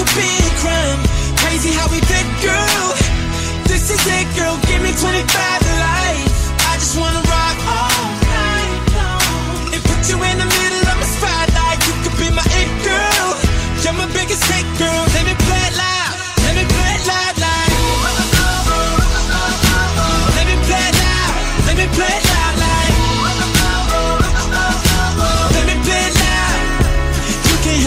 big crime. Crazy how we did, girl. This is it, girl. Give me 25